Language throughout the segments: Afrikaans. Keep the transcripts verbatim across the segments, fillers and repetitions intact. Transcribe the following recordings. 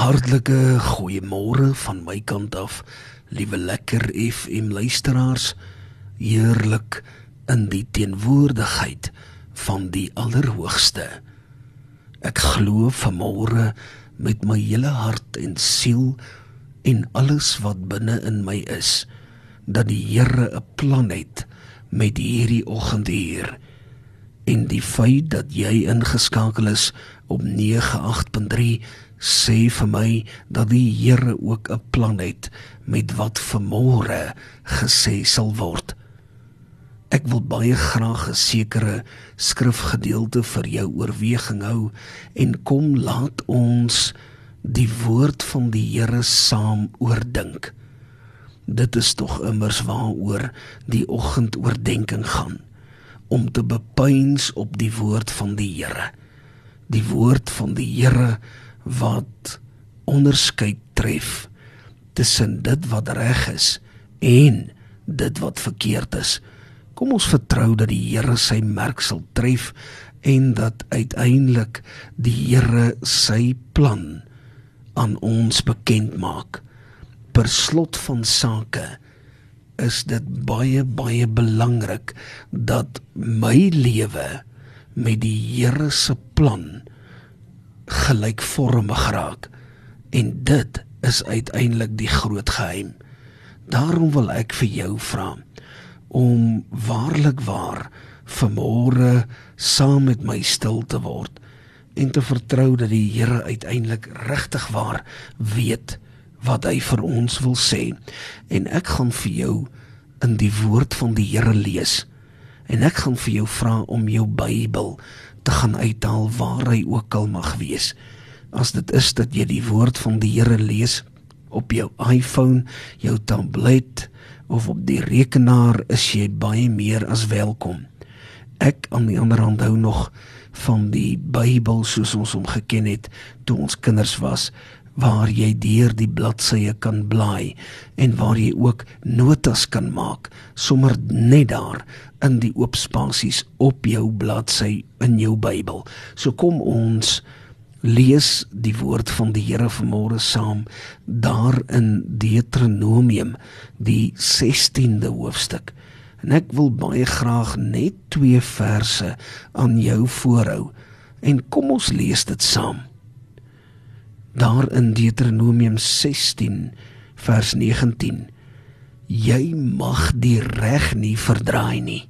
Hartlike goeiemôre van my kant af, liewe lekker F M luisteraars, heerlik in die teenwoordigheid van die Allerhoogste. Ek glo vanmôre met my hele hart en siel en alles wat binne in my is, dat die Here 'n plan het met hierdie oggenduur. En die feit dat jy ingeskakel is op nege agt punt drie sê vir my dat die Here ook 'n plan het met wat vanmôre gesê sal word. Ek wil baie graag 'n sekere skrifgedeelte vir jou oorweging hou en kom laat ons die woord van die Here saam oordink. Dit is tog immers waaroor die oggendoordenking gaan, om te bepeins op die woord van die Here. Die woord van die Here wat onderskeid tref tussen dit wat reg is en dit wat verkeerd is. Kom ons vertrou dat die Here sy merk sal tref en dat uiteindelik die Here sy plan aan ons bekend maak. Per slot van sake is dit baie, baie belangrik dat my lewe met die Here se plan gelykvormig raak. En dit is uiteindelik die groot geheim. Daarom wil ek vir jou vra om waarlik waar vanmôre saam met my stil te word en te vertrou dat die Here uiteindelik regtig waar weet wat hy vir ons wil sê. En ek gaan vir jou in die woord van die Here lees. En ek gaan vir jou vra om jou Bybel te gaan uithaal waar hy ook al mag wees. As dit is dat jy die woord van die Here lees op jou iPhone, jou tablet of op die rekenaar, is jy baie meer as welkom. Ek aan die ander hand hou nog van die Bybel soos ons hom geken het toe ons kinders was, waar jy deur die bladsye kan blaai en waar jy ook notas kan maak, sommer net daar in die oop spasies op jou bladsy in jou Bybel. So kom ons lees die woord van die Here vanmôre saam, daar in Deuteronomium, die sestiende hoofstuk. En ek wil baie graag net twee verse aan jou voorhou, en kom ons lees dit saam. Daar in Deuteronomium sestien, vers negentien, jy mag die reg nie verdraai nie.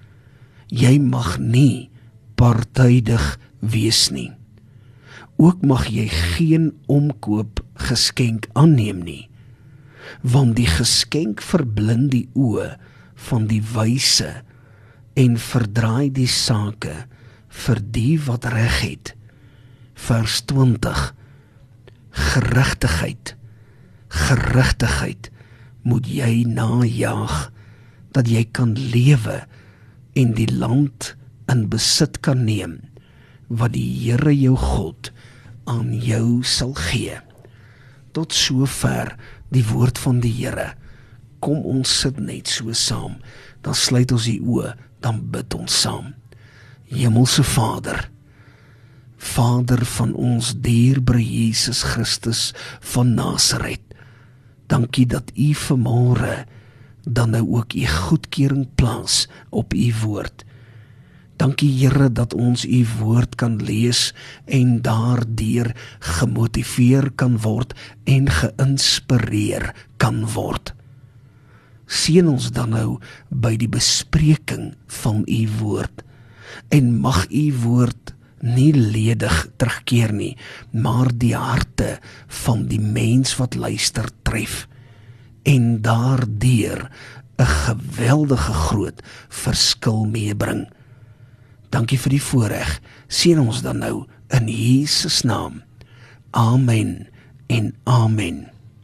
Jy mag nie partydig wees nie. Ook mag jy geen omkoop geskenk aanneem nie, want die geskenk verblind die oë van die wyse en verdraai die sake vir die wat reg het. Vers twintig, gerigtigheid, gerigtigheid moet jy najaag, dat jy kan lewe en die land in besit kan neem, wat die Here jou God aan jou sal gee. Tot sover die woord van die Here. Kom ons sit net so saam, dan sluit ons die oë, dan bid ons saam. Hemelse Vader, Vader van ons dierbare Jesus Christus van Nasaret, dankie dat U vanmôre dan nou ook U goedkeuring plaas op U woord. Dankie Here dat ons U woord kan lees en daardeur gemotiveer kan word en geïnspireer kan word. Seën ons dan nou by die bespreking van U woord en mag U woord nie ledig terugkeer nie, maar die harte van die mens wat luister tref en daardeur 'n geweldige groot verskil meebring. Dankie vir die voorreg, seën ons dan nou in Jesus naam. Amen en amen.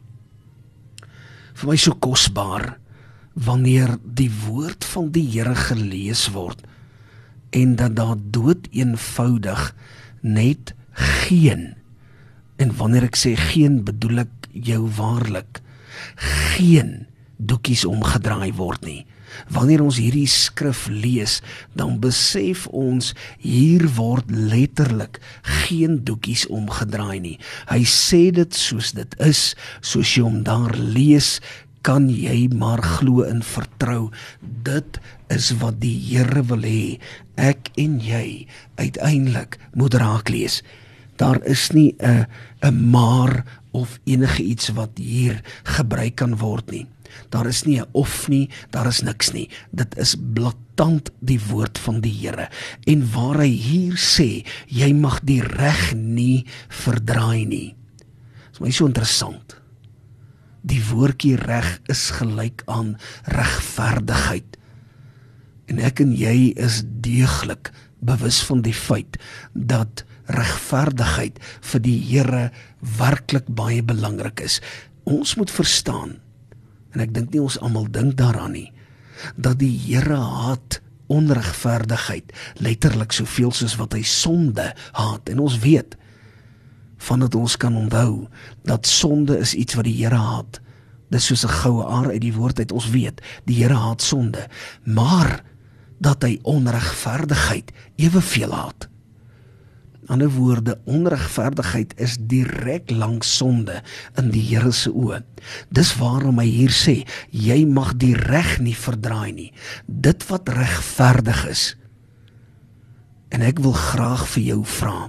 Vir my so kosbaar, wanneer die woord van die Here gelees word, en dat daar dood eenvoudig net geen, en wanneer ek sê geen, bedoel ek jou waarlik, geen doekies omgedraai word nie. Wanneer ons hierdie skrif lees, dan besef ons, hier word letterlik geen doekies omgedraai nie. Hy sê dit soos dit is, soos jy hom daar lees, kan jy maar glo en vertrou. Dit is wat die Here wil hê, ek en jy uiteindelik moet raak lees. Daar is nie 'n 'n maar of enige iets wat hier gebruik kan word nie. Daar is nie 'n of nie, daar is niks nie. Dit is blaatant die woord van die Here. En waar hy hier sê, jy mag die reg nie verdraai nie. Dit is my so interessant. Die woordjie reg is gelyk aan regverdigheid. En ek en jy is deeglik bewus van die feit dat regverdigheid vir die Here werklik baie belangrik is. Ons moet verstaan, en ek dink nie ons almal dink daaraan nie, dat die Here haat onregverdigheid, letterlik soveel soos wat hy sonde haat. En ons weet, vandat ons kan onthou, dat sonde is iets wat die Here haat. Dis soos 'n goue aar uit die woord uit, ons weet, die Here haat sonde, maar dat hy onregverdigheid eweveel haat. In ander woorde, onregverdigheid is direk langs sonde in die Here se oë. Dis waarom hy hier sê, jy mag die reg nie verdraai nie. Dit wat regverdig is. En ek wil graag vir jou vra,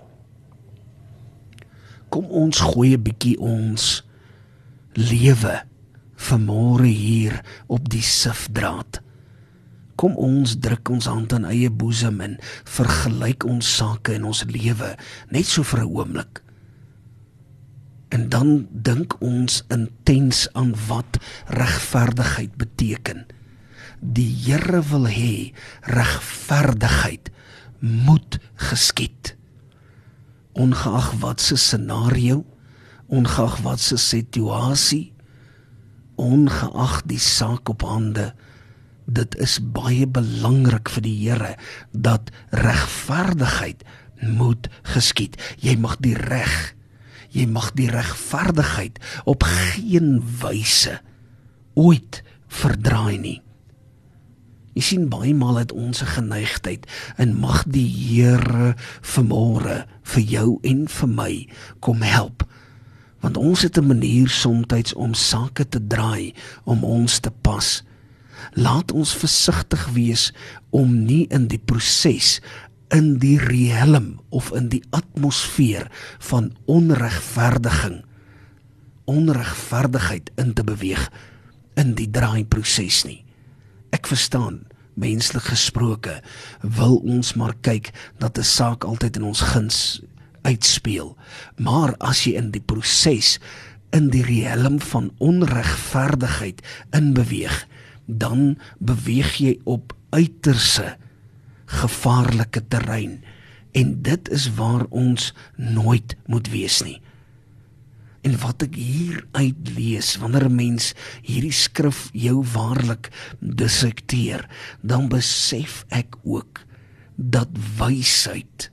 kom ons gooi 'n bietjie ons lewe vanmôre hier op die sifdraad. Kom ons druk ons hand in eie boesem en vergelyk ons sake in ons lewe, net so vir 'n oomblik. En dan dink ons intens aan wat regverdigheid beteken. Die Here wil hê regverdigheid moet geskied. Ongeag wat se scenario, ongeag wat se situasie, ongeag die saak op hande, dit is baie belangrik vir die Here dat regverdigheid moet geskied. Jy mag die reg, jy mag die regverdigheid op geen wyse ooit verdraai nie. Jy sien, baie maal het ons 'n geneigtheid, en mag die Here vanmôre vir jou en vir my kom help. Want ons het 'n manier soms om sake te draai, om ons te pas. Laat ons versigtig wees om nie in die proses, in die riem of in die atmosfeer van onregverdiging, onregverdigheid in te beweeg in die draaiproses nie. Ek verstaan, menslik gesproke, wil ons maar kyk dat 'n saak altyd in ons guns uitspeel. Maar as jy in die proses, in die riem van onregverdigheid inbeweeg, dan beweeg jy op uiterse gevaarlike terrein. En dit is waar ons nooit moet wees nie. En wat ek hier uitlees, wanneer 'n mens hierdie skrif jou waarlik dissekteer, dan besef ek ook dat wysheid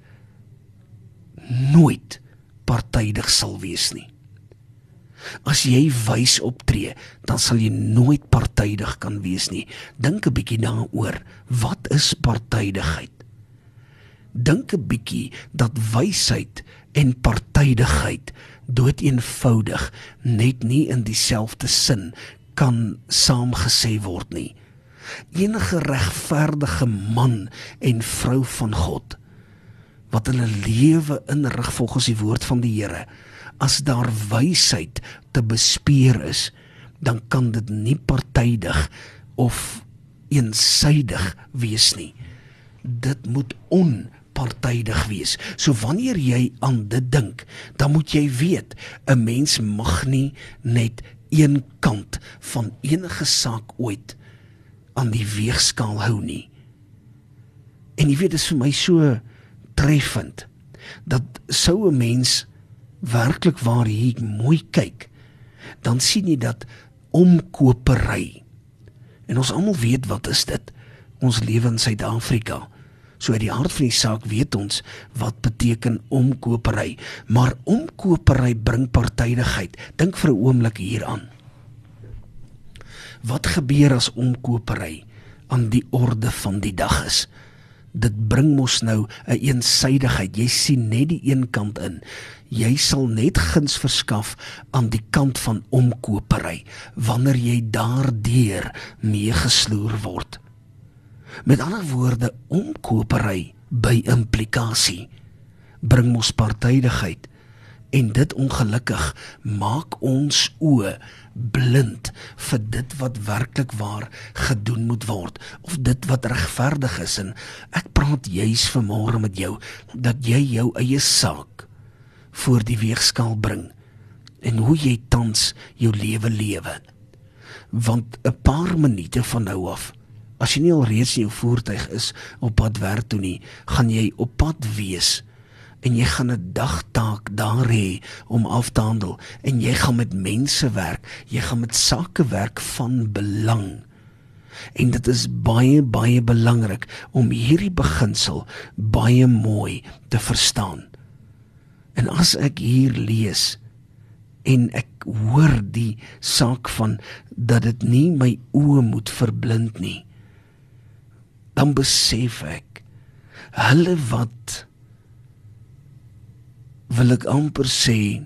nooit partydig sal wees nie. As jy wys optree, dan sal jy nooit partydig kan wees nie. Dink 'n bietjie daaroor, wat is partydigheid? Dink 'n bietjie dat wysheid en partydigheid dood eenvoudig net nie in dieselfde sin kan saamgesê word nie. Enige regverdige man en vrou van God, wat hulle lewe inrig volgens die woord van die Here, as daar wysheid te bespeer is, dan kan dit nie partydig of eensydig wees nie. Dit moet onpartydig wees. So wanneer jy aan dit dink, dan moet jy weet, 'n mens mag nie net een kant van enige saak ooit aan die weegskaal hou nie. En jy weet, dit is vir my so treffend, dat sou 'n mens werklik waar hier mooi kyk, dan sien jy dat omkopery, en ons almal weet wat is dit, ons lewe in Suid-Afrika, so uit die hart van die saak weet ons wat beteken omkopery, maar omkopery bring partydigheid. Dink vir 'n oomblik hieraan. Wat gebeur as omkopery aan die orde van die dag is? Dit bring mos nou 'n eensydigheid. Jy sien net die een kant in. Jy sal net guns verskaf aan die kant van omkopery, wanneer jy daardeur meegesloer word. Met ander woorde, omkopery by implikasie bring mos partydigheid, en dit ongelukkig maak ons oë blind vir dit wat werklik waar gedoen moet word, of dit wat regverdig is. En ek praat juis vanmôre met jou, dat jy jou eie saak voor die weegskaal bring, en hoe jy tans jou lewe lewe. Want 'n paar minute van nou af, as jy nie al reeds in jou voertuig is op pad werk toe nie, gaan jy op pad wees, en jy gaan 'n dagtaak daar hê om af te handel, en jy gaan met mense werk, jy gaan met sake werk van belang. En dit is baie, baie belangrik om hierdie beginsel baie mooi te verstaan. En as ek hier lees, en ek hoor die saak van, dat dit nie my oë moet verblind nie, dan besef ek, hulle wat, wil ek amper sê,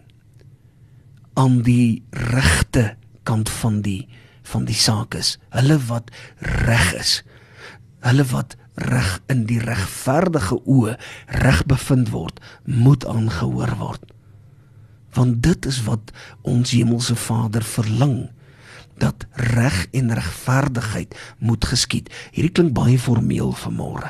aan die regte kant van die, van die saak is, hulle wat reg is, hulle wat reg in die regverdige oë reg bevind word, moet aangehoor word. Want dit is wat ons hemelse Vader verlang, dat reg en regverdigheid moet geskied. Hierdie klink baie formeel vanmôre,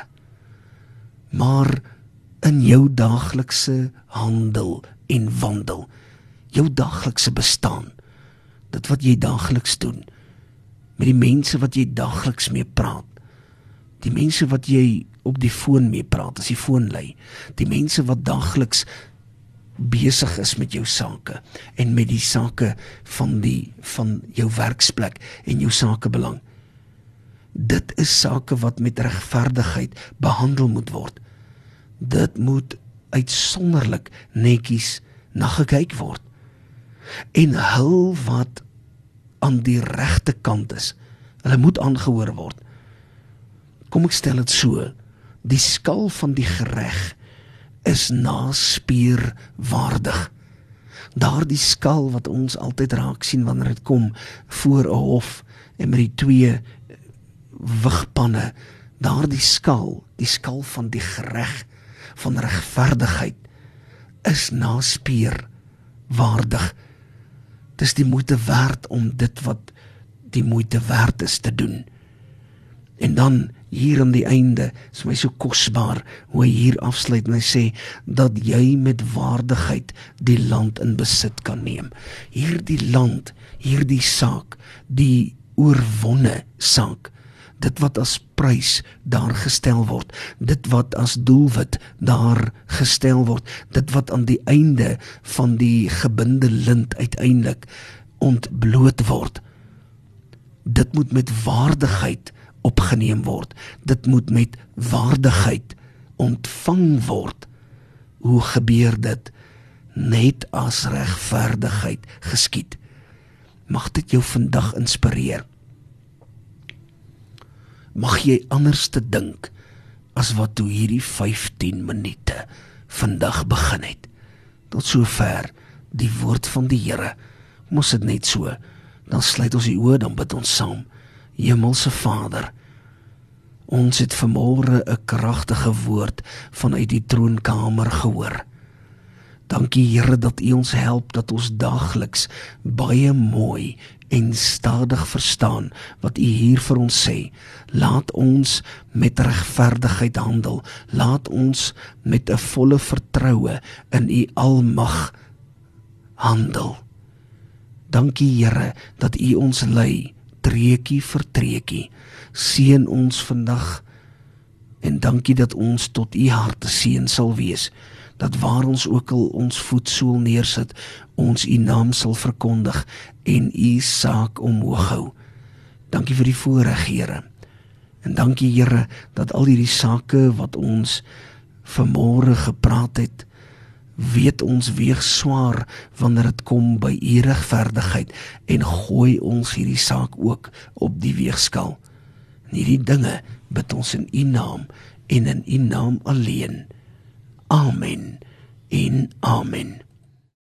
maar in jou daaglikse handel en wandel, jou daaglikse bestaan, dit wat jy daagliks doen, met die mense wat jy daagliks mee praat, die mense wat jy op die foon mee praat, as die foon lei, die mense wat daagliks besig is met jou sake, en met die sake van, die, van jou werksplek, en jou sakebelang. Dit is sake wat met regverdigheid behandel moet word. Dit moet uitsonderlik netjies na gekyk word. En hul wat aan die regte kant is, hulle moet aangehoor word. Kom ek stel dit so, die skal van die gereg is naspierwaardig. Daardie skal wat ons altyd raak sien wanneer dit kom voor 'n hof, en met die twee wigpanne, daardie skal, die skal van die gereg, van regverdigheid, is naspierwaardig. Het is die moeite werd om dit wat die moeite werd is te doen. En dan hier aan die einde, is my so kosbaar hoe hy hier afsluit en hy sê, dat jy met waardigheid die land in besit kan neem. Hier die land, hier die saak, die oorwonne saak, dit wat as prys daar gestel word, dit wat as doelwit daar gestel word, dit wat aan die einde van die gebinde lint uiteindelik ontbloot word, dit moet met waardigheid opgeneem word, dit moet met waardigheid ontvang word. Hoe gebeur dit? Net as regverdigheid geskied. Mag dit jou vandag inspireer. Mag jy anders te dink as wat toe hierdie vyftien minute vandag begin het. Tot sover die woord van die Here. Mos dit net so, dan sluit ons die oë, dan bid ons saam. Hemelse Vader, ons het vanmôre 'n kragtige woord vanuit die troonkamer gehoor. Dankie Here dat U ons help, dat ons daagliks baie mooi en stadig verstaan wat U hier vir ons sê. Laat ons met regverdigheid handel, laat ons met 'n volle vertroue in U almag handel. Dankie Here dat U ons lei, treukie vir treukie. Seën ons vandag, en dankie dat ons tot U harte seën sal wees, dat waar ons ook al ons voetsool neersit, ons U naam sal verkondig en U saak omhoog hou. Dankie vir die voorreg, Here. En dankie Here dat al hierdie sake wat ons vanmôre gepraat het, weet ons weeg swaar wanneer dit kom by u regverdigheid en gooi ons hierdie saak ook op die weegskaal. En hierdie dinge bid ons in u naam en in u naam alleen. Amen en amen.